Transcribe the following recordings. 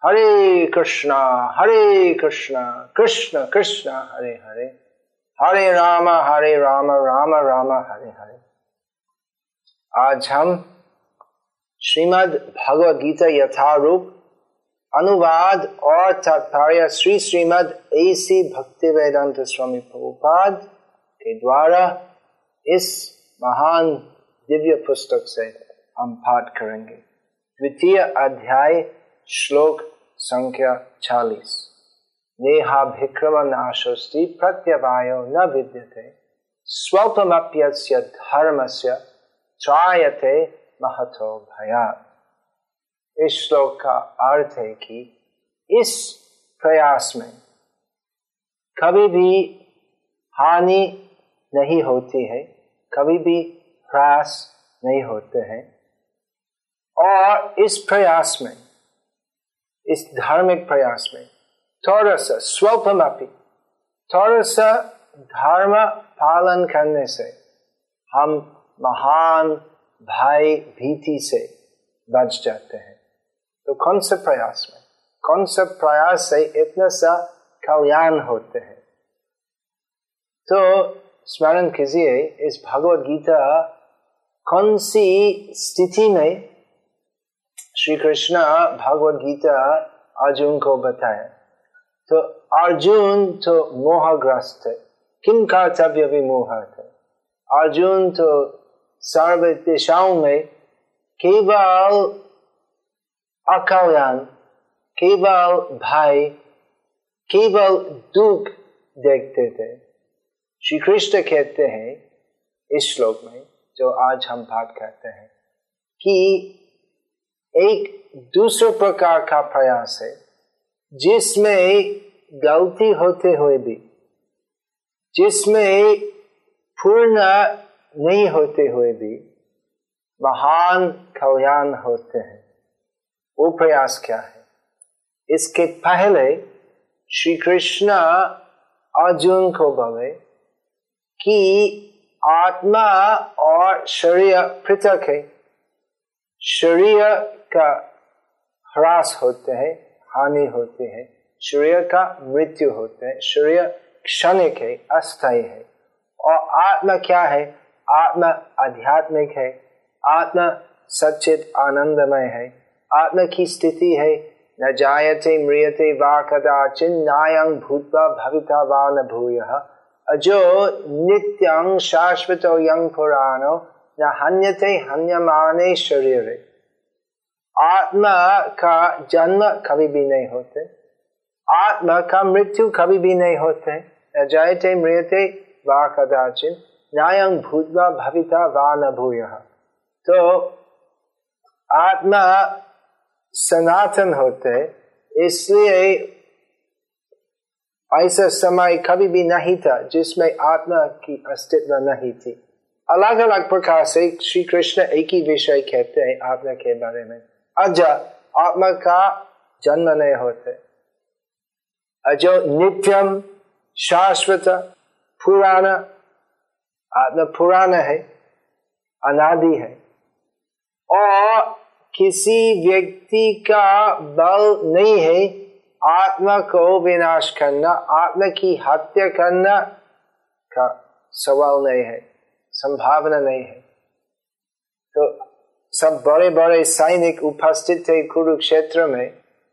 हरे कृष्णा कृष्ण कृष्ण हरे हरे, हरे राम राम राम हरे हरे। आज हम श्रीमद् भगवद गीता यथारूप अनुवाद और तात्पर्य श्री श्रीमद् A.C. भक्तिवेदांत स्वामी प्रभुपाद के द्वारा इस महान दिव्य पुस्तक से हम पाठ करेंगे। द्वितीय अध्याय श्लोक संख्या 40। नेहाभिक्रम नाशोस्ति प्रत्यवायो न विद्यते स्वल्पमप्यस्य धर्मस्य त्रायते महतो भयात्। इस श्लोक का अर्थ है कि इस प्रयास में कभी भी हानि नहीं होती है, कभी भी ह्रास नहीं होते हैं, और इस प्रयास में, इस धार्मिक प्रयास में थोड़ा सा स्वल्पमपि, थोड़ा सा धर्म पालन करने से हम महान भय भीति से बच जाते हैं। तो कौन सा प्रयास में, कौन सा प्रयास से इतना सा कल्याण होते हैं? तो स्मरण कीजिए, इस भगवद गीता कौन सी स्थिति में श्री कृष्ण भगवद गीता अर्जुन को बताया। तो अर्जुन तो मोहग्रस्त है, किम कर्तव्य विमोह थे। अर्जुन तो सर्व दिशाओं में केवल अकल्याण, केवल भय, केवल दुख देखते थे। श्री कृष्ण कहते हैं इस श्लोक में, जो आज हम पाठ करते हैं, कि एक दूसरे प्रकार का प्रयास है जिसमें गलती होते हुए भी, जिसमें पूर्ण नहीं होते हुए भी महान कल्याण होते हैं। वो प्रयास क्या है? इसके पहले श्री कृष्ण अर्जुन को बोले कि आत्मा और शरीर पृथक है। शरीर का ह्रास होते हैं, हानि होती है, शरीर का मृत्यु होते है, शरीर क्षणिक है, अस्थायी है। और आत्मा क्या है? आत्मा आध्यात्मिक है, आत्मा सच्चित आनंदमय है। आत्मा की स्थिति है न जायते म्रियते वा कदाचिन नायं भूत्वा भविता वा न भूयः अजो नित्यं शाश्वतो यं पुराणो न हन्यते हन्यमाने शरीरे। आत्मा का जन्म कभी भी नहीं होते, आत्मा का मृत्यु कभी भी नहीं होते। न जायते म्रियते वा कदाचिन नायं भूत्वा भविता वा न भूयः। तो आत्मा सनातन होते, इसलिए ऐसा समय कभी भी नहीं था जिसमें आत्मा की अस्तित्व नहीं थी। अलग अलग प्रकार से श्री कृष्ण एक ही विषय कहते हैं आत्मा के बारे में। अजा, आत्मा का जन्म नहीं होते। अजो नित्यम शाश्वत पुराण, आत्मा पुराण है, अनादि है, और किसी व्यक्ति का बल नहीं है आत्मा को विनाश करना, आत्मा की हत्या करना का सवाल नहीं है, संभावना नहीं है। तो सब बड़े बड़े सैनिक उपस्थित थे कुरुक्षेत्र में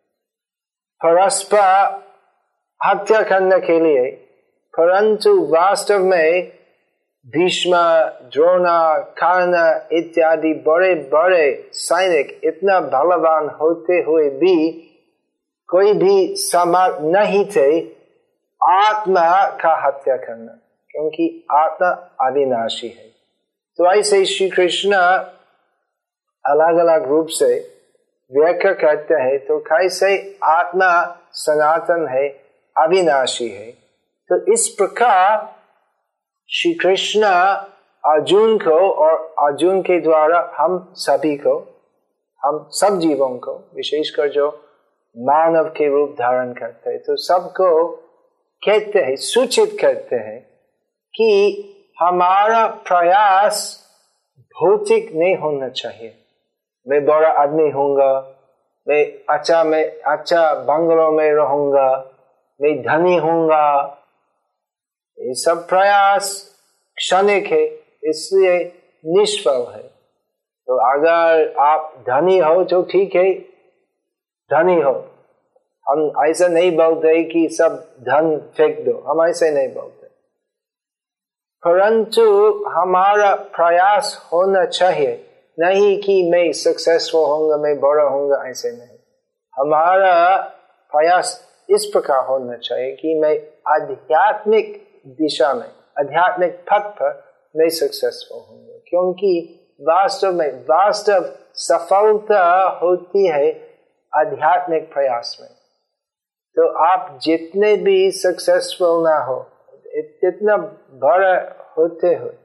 परस्पर हत्या करने के लिए, परंतु वास्तव में भीष्म, द्रोण, कर्ण इत्यादि बड़े बड़े सैनिक इतना बलवान होते हुए भी कोई भी समर्थ नहीं थे आत्मा का हत्या करना, क्योंकि आत्मा अविनाशी है। तो ऐसे श्री कृष्ण अलग अलग रूप से व्याख्या करते हैं। तो कैसे आत्मा सनातन है, अविनाशी है। तो इस प्रकार श्री कृष्ण अर्जुन को और अर्जुन के द्वारा हम सभी को, हम सब जीवों को, विशेषकर जो मानव के रूप धारण करते हैं, तो सबको कहते हैं, सूचित करते हैं कि हमारा प्रयास भौतिक नहीं होना चाहिए। मैं बड़ा आदमी होऊंगा, मैं अच्छा बंगलों में रहूंगा, मैं धनी होऊंगा। ये सब प्रयास क्षणिक है, इसलिए निष्फल है। तो अगर आप धनी हो तो ठीक है, धनी हो। हम ऐसा नहीं बोलते कि सब धन फेंक दो, हम ऐसे नहीं बोलते, परंतु हमारा प्रयास होना चाहिए, नहीं कि मैं सक्सेसफुल होऊंगा, मैं बड़ा होऊंगा, ऐसे नहीं। हमारा प्रयास इस प्रकार होना चाहिए कि मैं आध्यात्मिक दिशा में, आध्यात्मिक पथ पर मैं सक्सेसफुल होऊंगा, क्योंकि वास्तव सफलता होती है आध्यात्मिक प्रयास में। तो आप जितने भी सक्सेसफुल ना हो, इतना बड़ा होते हुए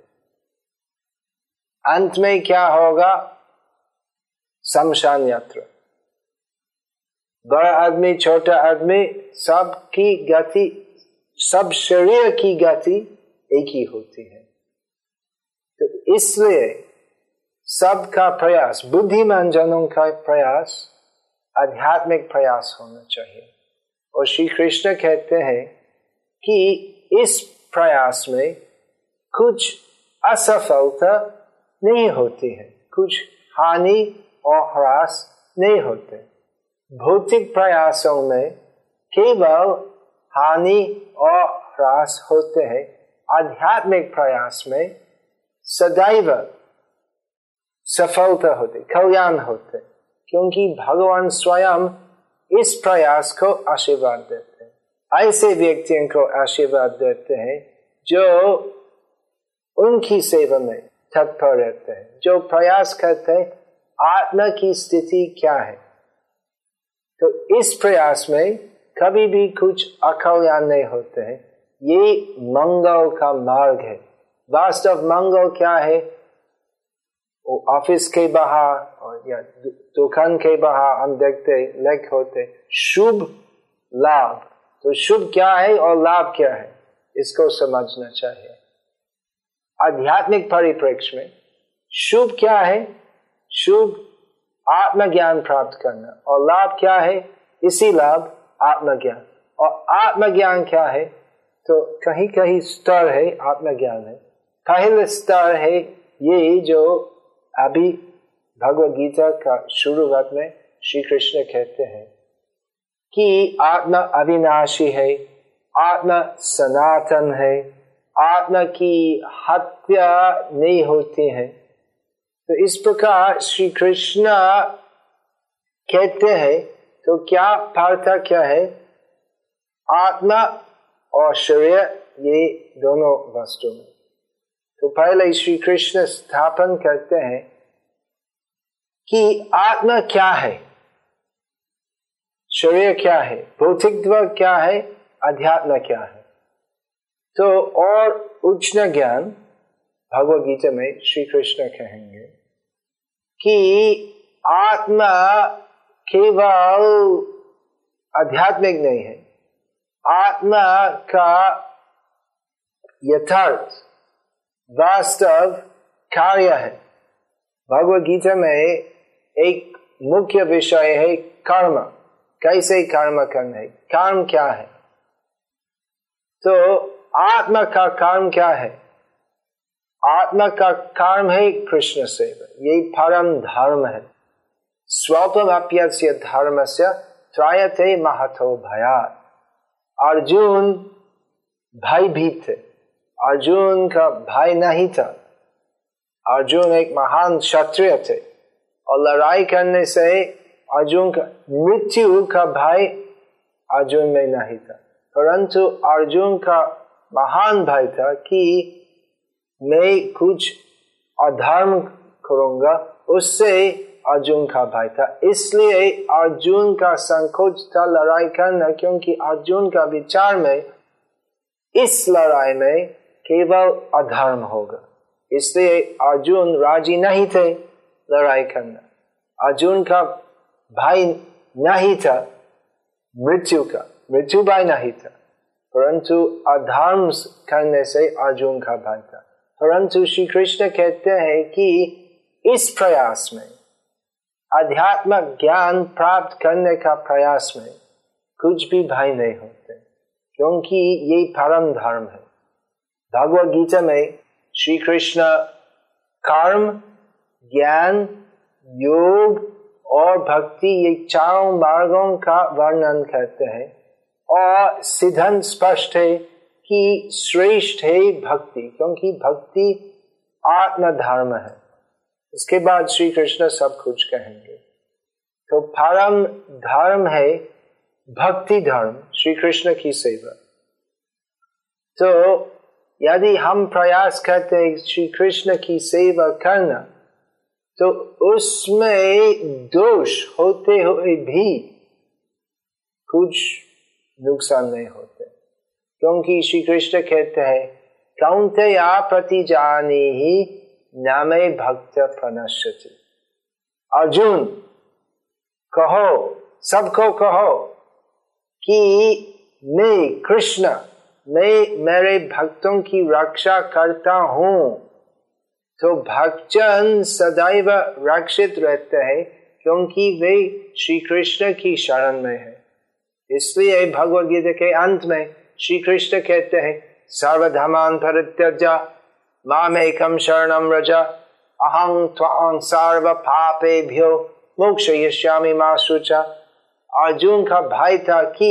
अंत में क्या होगा? शमशान यात्रा। बड़ा आदमी छोटा आदमी सबकी गति, सब शरीर की गति एक ही होती है। तो इसलिए सबका प्रयास, बुद्धिमान जनों का प्रयास आध्यात्मिक प्रयास होना चाहिए। और श्री कृष्ण कहते हैं कि इस प्रयास में कुछ असफलता नहीं होती है, कुछ हानि और ह्रास नहीं होते। भौतिक प्रयासों में केवल हानि और ह्रास होते हैं, आध्यात्मिक प्रयास में सदैव सफलता होती, कल्याण होते, क्योंकि भगवान स्वयं इस प्रयास को आशीर्वाद देते हैं। ऐसे व्यक्तियों को आशीर्वाद देते हैं जो उनकी सेवा में तत्पर रहते हैं, जो प्रयास करते हैं आत्मा की स्थिति क्या है। तो इस प्रयास में कभी भी कुछ अकल्याण नहीं होते हैं। ये मंगल का मार्ग है। वास्तव मंगल क्या है? वो ऑफिस के बाहर और या दुकान के बाहर हम देखते लेख होते शुभ लाभ। तो शुभ क्या है और लाभ क्या है, इसको समझना चाहिए। आध्यात्मिक परिप्रेक्ष्य में शुभ क्या है? शुभ आत्मज्ञान प्राप्त करना। और लाभ क्या है? इसी लाभ आत्मज्ञान। और आत्मज्ञान क्या है? तो कहीं कहीं स्तर है आत्मज्ञान है। पहले स्तर है ये जो अभी भगवद गीता का शुरुआत में श्री कृष्ण कहते हैं कि आत्मा अविनाशी है, आत्मा सनातन है, आत्मा की हत्या नहीं होती है। तो इस प्रकार श्री कृष्ण कहते हैं। तो क्या पार्थक्य है? आत्मा और शरीर ये दोनों वस्तु में। तो पहले श्री कृष्ण स्थापन करते हैं कि आत्मा क्या है, शरीर क्या है, भौतिकत्व क्या है, अध्यात्म क्या है। तो और उच्च ज्ञान भगवद गीता में श्री कृष्ण कहेंगे कि आत्मा केवल आध्यात्मिक नहीं है, आत्मा का यथार्थ वास्तव कार्य है। भगवद गीता में एक मुख्य विषय है कर्म, कैसे कर्म करना है, कर्म क्या है। तो आत्मा का कर्म क्या है? आत्मा का कर्म है कृष्ण सेवा, यही परम धर्म है। स्वल्पमप्यस्य धर्मस्य त्रायते महतो भयात्। अर्जुन भयभीत थे, अर्जुन का भय नहीं था। अर्जुन एक महान क्षत्रिय थे और लड़ाई करने से अर्जुन का मृत्यु का भय अर्जुन में नहीं था, परंतु अर्जुन का महान भय था कि मैं कुछ अधर्म करूंगा, उससे अर्जुन का भय था। इसलिए अर्जुन का संकोच था लड़ाई करना, क्योंकि अर्जुन का विचार में इस लड़ाई में केवल अधर्म होगा। इसलिए अर्जुन राजी नहीं थे लड़ाई करना। अर्जुन का भय नहीं था मृत्यु का, मृत्यु भय नहीं था, परंतु अधर्म करने से अर्जुन का भय था। परंतु श्री कृष्ण कहते हैं कि इस प्रयास में अध्यात्म ज्ञान प्राप्त करने का प्रयास में कुछ भी भय नहीं होते, क्योंकि ये परम धर्म है। भगवद गीता में श्री कृष्ण कर्म, ज्ञान, योग और भक्ति ये चारों मार्गों का वर्णन करते हैं और सिद्धांत स्पष्ट है कि श्रेष्ठ है भक्ति, क्योंकि भक्ति आत्म धर्म है। इसके बाद श्री कृष्ण सब कुछ कहेंगे। तो परम धर्म है भक्ति धर्म, श्री कृष्ण की सेवा। तो यदि हम प्रयास करते हैं श्री कृष्ण की सेवा करना, तो उसमें दोष होते हुए भी कुछ नुकसान नहीं होते, क्योंकि श्री कृष्ण कहते हैं कौन्तेया प्रतिजानीहि न मे भक्त प्रणश्यति। अर्जुन कहो, सबको कहो कि मैं कृष्ण, मैं मेरे भक्तों की रक्षा करता हूँ। तो भक्तजन सदैव रक्षित रहते हैं, क्योंकि वे श्री कृष्ण की शरण में है। इसलिए भगवद गीता के अंत में श्री कृष्ण कहते हैं सर्वधर्मान् परित्यज्य मामेकं शरणं व्रज अहं त्वां सर्व पापेभ्यो मोक्षयिष्यामि मा शुचा। अर्जुन का भय था कि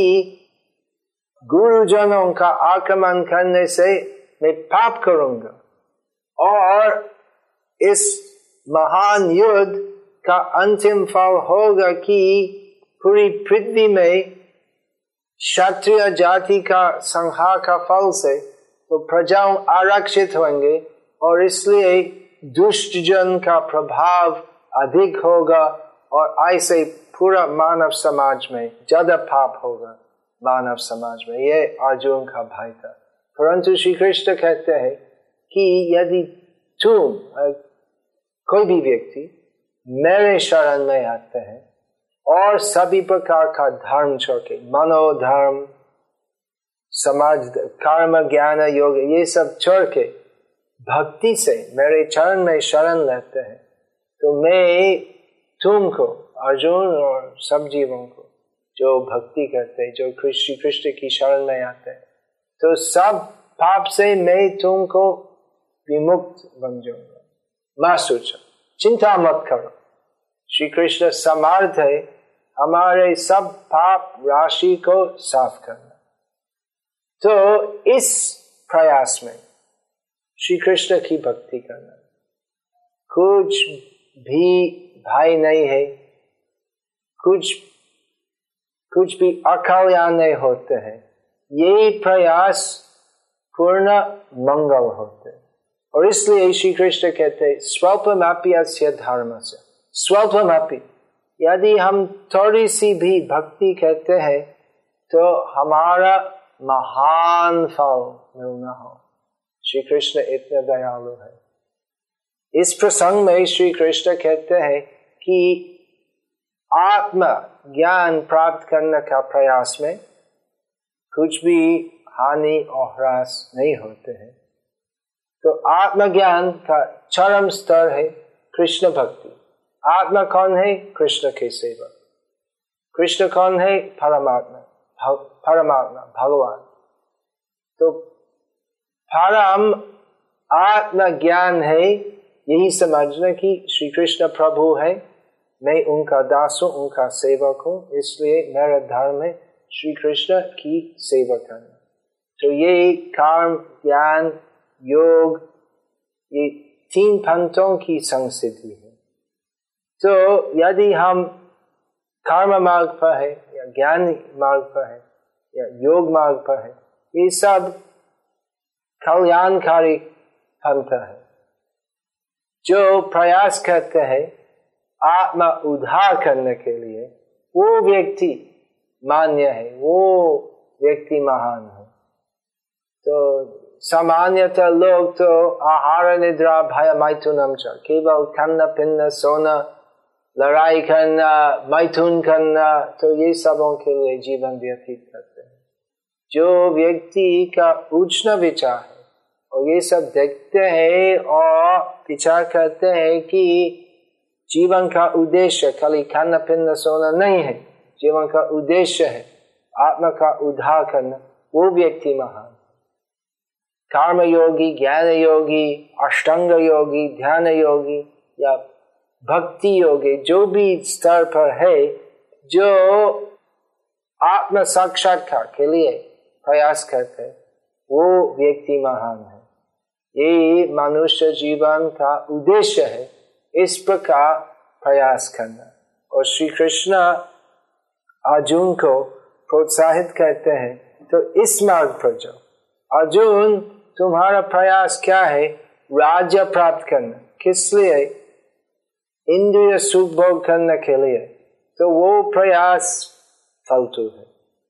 गुरुजनों का आक्रमण करने से मैं पाप करूंगा और इस महान युद्ध का अंतिम फल होगा कि पूरी पृथ्वी में क्षत्रिय जाति का संहार का फल से तो प्रजाओं आरक्षित होंगे और इसलिए दुष्ट जन का प्रभाव अधिक होगा और ऐसे पूरा मानव समाज में ज्यादा पाप होगा। मानव समाज में ये अर्जुन का भय था। परंतु श्री कृष्ण कहते हैं कि यदि तुम कोई भी व्यक्ति मेरे शरण में आते हैं और सभी प्रकार का धर्म छोड़ के, मनोधर्म, समाज, कर्म, ज्ञान, योग, ये सब छोड़ के भक्ति से मेरे चरण में शरण लेते हैं, तो मैं तुमको, अर्जुन और सब जीवों को जो भक्ति करते हैं, जो श्री कृष्ण की शरण में आते हैं, तो सब पाप से मैं तुमको विमुक्त बन जाऊंगा। मां सोचा, चिंता मत करो, श्री कृष्ण समर्थ है हमारे सब पाप राशि को साफ करना। तो इस प्रयास में श्री कृष्ण की भक्ति करना, कुछ भी भय नहीं है, कुछ भी अकल्याण नहीं होते हैं। ये प्रयास पूर्ण मंगल होते, और इसलिए श्री कृष्ण कहते हैं स्वल्पमपि अस्य धर्मस्य। स्वल्पमपि, यदि हम थोड़ी सी भी भक्ति करते हैं तो हमारा महान फल मिलना हो। श्री कृष्ण इतने दयालु है। इस प्रसंग में श्री कृष्ण कहते हैं कि आत्म ज्ञान प्राप्त करने का प्रयास में कुछ भी हानि और ह्रास नहीं होते हैं। तो आत्मज्ञान का चरम स्तर है कृष्ण भक्ति। आत्मा कौन है? कृष्ण के सेवक। कृष्ण कौन है? परमात्मा, भगवान। तो परम आत्मज्ञान है यही समझना कि श्री कृष्ण प्रभु है, मैं उनका दास हूं, उनका सेवक हूं, इसलिए मेरा धर्म है श्री कृष्ण की सेवा करना। तो ये कर्म, ज्ञान, योग, ये तीन पंथों की संसिद्धि है। तो यदि हम कर्म मार्ग पर है या ज्ञान मार्ग पर है या योग मार्ग पर है, ये सब कल्याणकारी पंथ है जो प्रयास करते हैं आत्मा उद्धार करने के लिए। वो व्यक्ति मान्य है, वो व्यक्ति महान है। तो सामान्यतः लोग तो आहार निद्रा भय मैथुनम च, केवल खाना पीना सोना लड़ाई करना मैथुन करना, तो ये सबों के लिए जीवन व्यतीत करते हैं। जो व्यक्ति का उच्च विचार है और ये सब देखते हैं और विचार करते हैं कि जीवन का उद्देश्य खाली खाना पीना सोना नहीं है, जीवन का उद्देश्य है आत्मा का उद्धार करना, वो व्यक्ति महान। कर्म योगी, ज्ञान योगी, अष्टांग योगी, ध्यान योगी या भक्ति योगी, जो भी स्तर पर है, जो आत्म साक्षात्कार के लिए प्रयास करते हैं, वो व्यक्ति महान है। ये मनुष्य जीवन का उद्देश्य है, इस प्रकार प्रयास करना। और श्री कृष्ण अर्जुन को प्रोत्साहित करते हैं, तो इस मार्ग पर जाओ। अर्जुन, तुम्हारा प्रयास क्या है? राज्य प्राप्त करना। किस लिए? इंद्रिय सुख भोग करने के लिए। तो वो प्रयास फालतू है।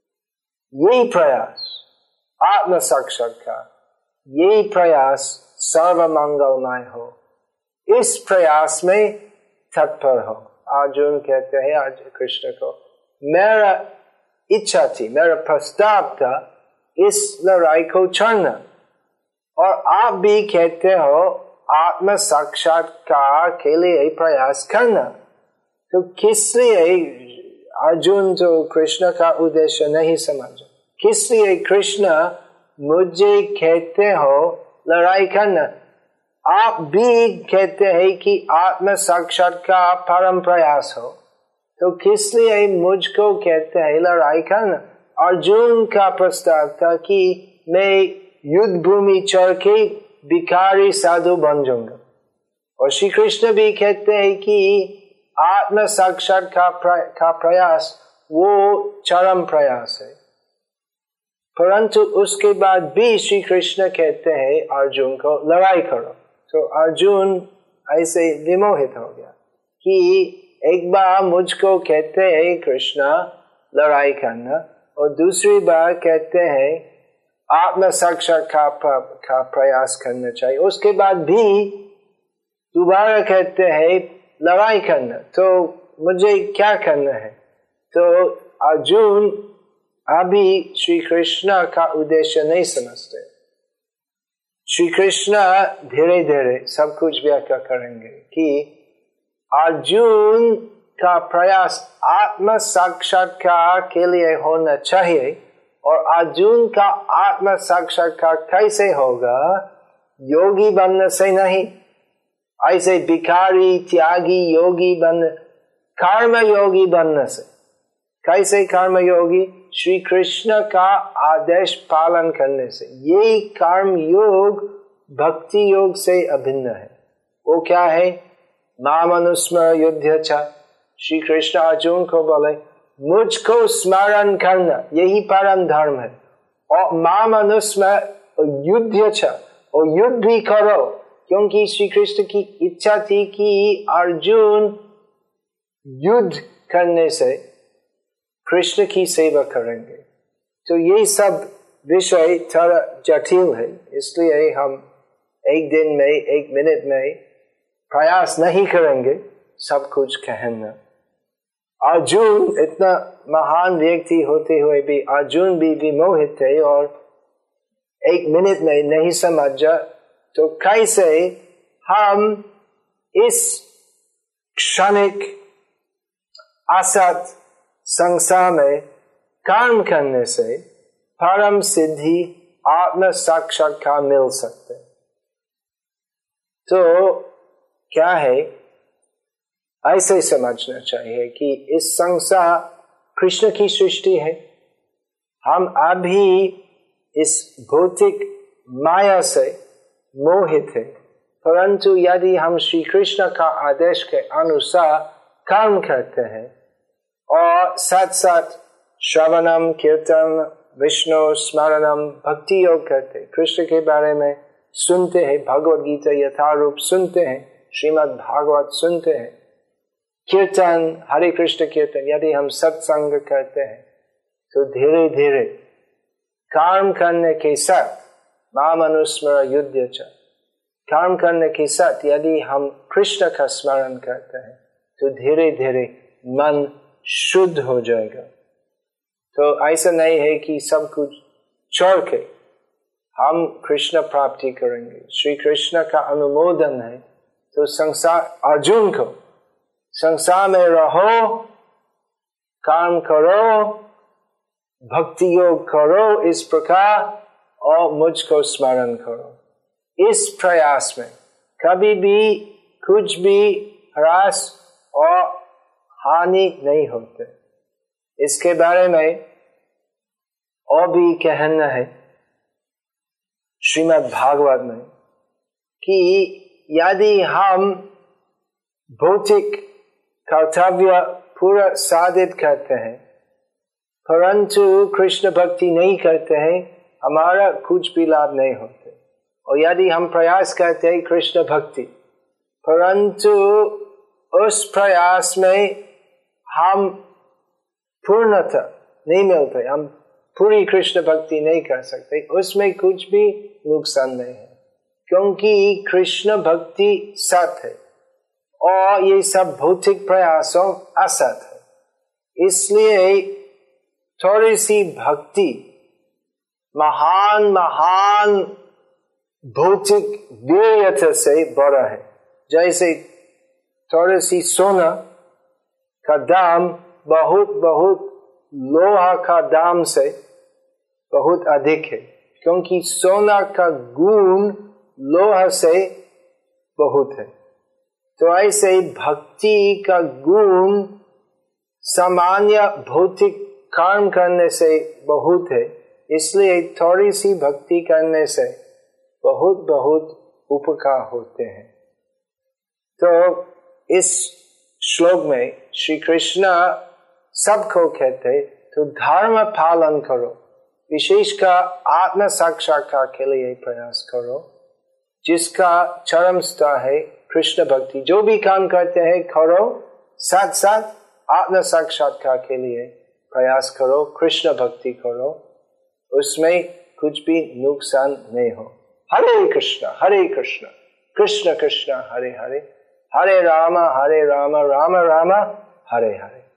यही प्रयास आत्म साक्षात्कार, यही प्रयास सर्वमंगलमय हो, इस प्रयास में तत्पर हो। अर्जुन कहते हैं आज कृष्ण को, मेरा इच्छा थी, मेरा प्रस्ताव था इस लड़ाई को छोड़ना, और आप भी कहते हो आत्म साक्षात्कार के लिए प्रयास करना। तो किस लिए अर्जुन जो कृष्ण का उद्देश्य नहीं समझ, किस लिए कृष्ण मुझे कहते हो लड़ाई करना? आप भी कहते हैं कि आत्म साक्षात्कार परम प्रयास हो, तो किस लिए मुझको कहते हैं लड़ाई करना? अर्जुन का प्रस्ताव था कि मैं युद्ध भूमि चढ़ के भिखारी साधु बन जाऊंगा, और श्री कृष्ण भी कहते हैं कि आत्म साक्षात्कार का प्रयास वो चरम प्रयास है। परंतु उसके बाद भी श्री कृष्ण कहते हैं अर्जुन को लड़ाई करो। तो अर्जुन ऐसे विमोहित हो गया कि एक बार मुझको कहते हैं कृष्ण लड़ाई करना, और दूसरी बार कहते हैं आत्म साक्षात्कार का प्रयास करना चाहिए, उसके बाद भी दोबारा कहते हैं लड़ाई करना, तो मुझे क्या करना है? तो अर्जुन अभी श्री कृष्ण का उद्देश्य नहीं समझते। श्री कृष्ण धीरे धीरे सब कुछ व्याख्या करेंगे कि अर्जुन का प्रयास आत्म साक्षात्कार के लिए होना चाहिए, और अर्जुन का आत्म साक्षात्कार कैसे होगा? योगी बनने से नहीं, ऐसे भिखारी त्यागी योगी बनने, कर्म योगी बनने से। कैसे कर्म योगी? श्री कृष्ण का आदेश पालन करने से। ये कर्म योग भक्ति योग से अभिन्न है। वो क्या है? माम अनुस्मर युध्य च। श्री कृष्ण अर्जुन को बोले मुझको स्मरण करना, यही परम धर्म है, और माम अनुस्मर युध्य च, और युद्ध भी करो, क्योंकि श्री कृष्ण की इच्छा थी कि अर्जुन युद्ध करने से कृष्ण की सेवा करेंगे। तो ये सब विषय थोड़ा जटिल है, इसलिए हम एक दिन में, एक मिनट में प्रयास नहीं करेंगे सब कुछ कहना। अर्जुन इतना महान व्यक्ति होते हुए भी अर्जुन भी विमोहित थे, और एक मिनट में नहीं समझा, तो कैसे हम इस क्षणिक असत संसार में कर्म करने से परम सिद्धि आत्म साक्षात्कार मिल सकते? तो क्या है, ऐसे समझना चाहिए कि इस संसार कृष्ण की सृष्टि है। हम अभी इस भौतिक माया से मोहित है, परंतु यदि हम श्री कृष्ण का आदेश के अनुसार कर्म करते हैं और साथ साथ श्रवणम कीर्तन विष्णु स्मरणम भक्ति योग करते, कृष्ण के बारे में सुनते हैं, भगवद गीता यथारूप सुनते हैं, श्रीमद् भागवत सुनते हैं, कीर्तन हरे कृष्ण कीर्तन यदि हम सत्संग करते हैं, तो धीरे धीरे कर्म करने के साथ माम अनुस्मर युध्य च, कर्म करने के साथ यदि हम कृष्ण का स्मरण करते हैं तो धीरे धीरे मन शुद्ध हो जाएगा। तो ऐसा नहीं है कि सब कुछ छोड़ के हम कृष्ण प्राप्ति करेंगे। श्री कृष्ण का अनुमोदन है, तो संसार अर्जुन को संसार में रहो, काम करो, भक्ति योग करो इस प्रकार और मुझको स्मरण करो। इस प्रयास में कभी भी कुछ भी ह्रास और हानि नहीं होते। इसके बारे में और भी कहना है श्रीमद् भागवत में कि यदि हम भौतिक कर्तव्य पूरा साधित करते हैं परंतु कृष्ण भक्ति नहीं करते हैं, हमारा कुछ भी लाभ नहीं होते। और यदि हम प्रयास करते हैं कृष्ण भक्ति परंतु उस प्रयास में हम पूर्णता नहीं मिलते, हम पूरी कृष्ण भक्ति नहीं कर सकते, उसमें कुछ भी नुकसान नहीं है, क्योंकि कृष्ण भक्ति सत्य है और ये सब भौतिक प्रयासों असत है। इसलिए थोड़ी सी भक्ति महान महान भौतिक वीर्यता से बड़ा है। जैसे थोड़ी सी सोना का दाम बहुत बहुत लोहा का दाम से बहुत अधिक है, क्योंकि सोना का गुण लोहा से बहुत है। तो ऐसे भक्ति का गुण सामान्य भौतिक कर्म करने से बहुत है, इसलिए थोड़ी सी भक्ति करने से बहुत बहुत उपकार होते हैं। तो इस श्लोक में श्री कृष्ण सबको कहते तो धर्म पालन करो, विशेषकर आत्म साक्षात्कार के लिए प्रयास करो, जिसका चरम स्तर है कृष्ण भक्ति। जो भी काम करते हैं करो, साथ साथ आत्म साक्षात्कार के लिए प्रयास करो, कृष्ण भक्ति करो, उसमें कुछ भी नुकसान नहीं हो। हरे कृष्ण कृष्ण कृष्ण हरे हरे, हरे राम राम राम हरे हरे।